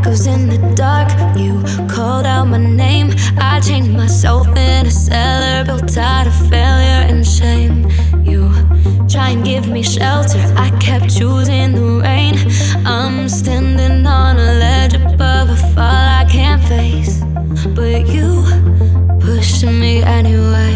echoes in the dark. You called out my name. I chained myself in a cellar, built out of failure and shame. You try and give me shelter, I kept choosing the rain. I'm standing on a ledge above a fall I can't face, but you pushed me anyway.